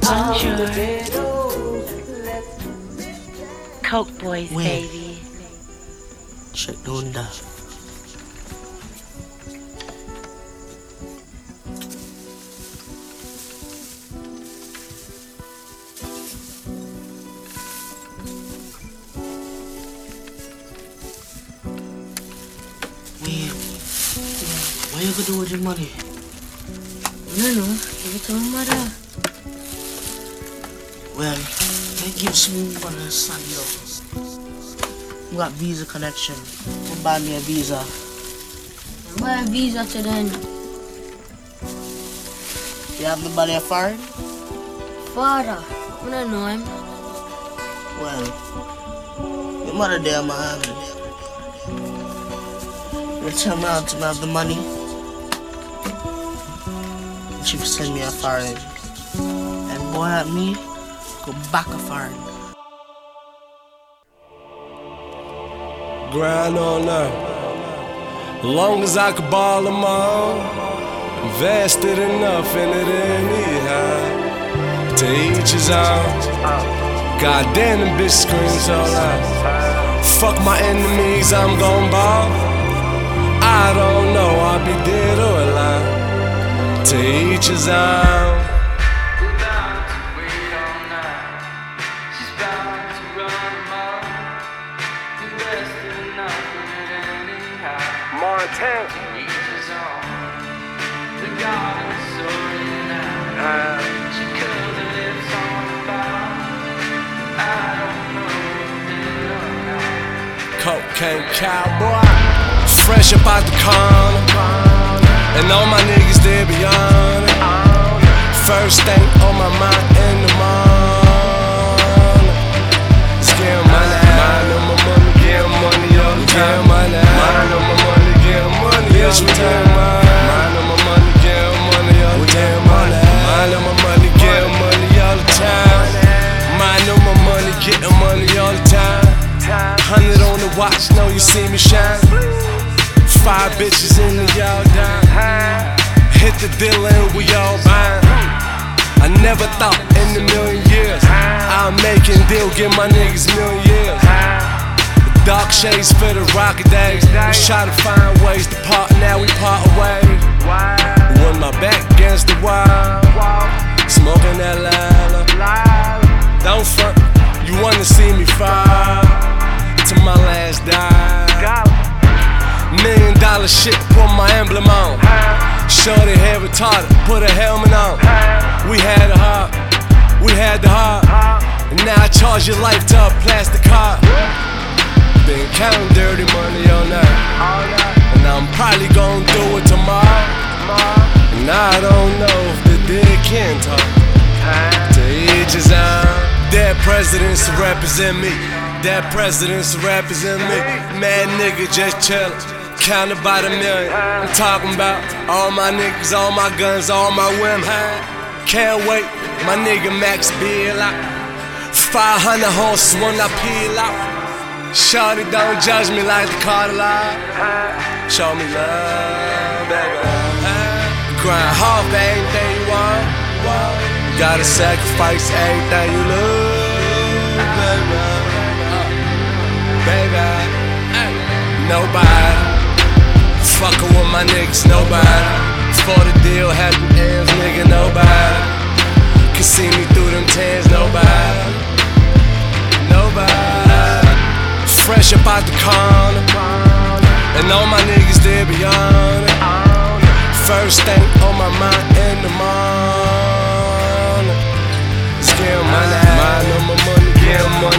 Bonjour. Coke Boys, When? baby. Check the window. What you gonna do with your money? No, give it to my mother. Well, they give some money to son, yo. You got Visa connection. You buy me a Visa. Buy a visa to them. You have nobody a foreign? Father, I don't know him. Well, your mother there, man. You tell me how to have the money. And she will send me a foreign. And boy at me, go back a foreign. Grind on earth. Long as I could ball them all, invested enough in it anyhow. To each his own. Goddamn, them bitch screams all out. Fuck my enemies, I'm gon' ball. I don't know, I'll be dead or alive. To each his own. Montana. Cocaine cowboy, fresh up out the corner, and all my niggas there beyond it. First thing on my mind in the morning is getting money. Mind on my money, getting money all the time. Mind on my money, getting money all the time. Mind on my money, getting money all the time. Mind on my money, getting money all the time. Mind on my money, getting money all the time. 100 on the watch, know you see me shine. 5 bitches in the yard down. Hit the dealer and we all buying. I never thought in a million years I'll make a deal, give my niggas million years. The dark shades for the rocket days. We try to find ways to part, now we part away. With my back against the wall, smoking that lala. Don't front, you wanna see me fall to my last dime. $1 million shit, put my emblem on. Shorty hair retarded, put a helmet on. We had a heart, we had the heart. And now I charge your life to a plastic card. Been counting dirty money all night, and I'm probably gonna do it tomorrow. And I don't know if the dead can talk. To each his own. Dead presidents represent me. Dead presidents represent me. Mad nigga just chillin', counted by the million. I'm talking about all my niggas, all my guns, all my women. Can't wait, my nigga Max Bill out. 500 horses when I peel out. Shorty don't judge me like the Carter line. Show me love, baby. Grind hard for everything you want. Gotta sacrifice everything you love, baby. Baby, nobody fuckin' with my niggas, nobody. For the deal, happy ends, nigga, nobody can see me through them tans, nobody. Fresh up out the corner, and all my niggas there beyond it. First thing on my mind in the morning is getting money. Mind on my money, getting money.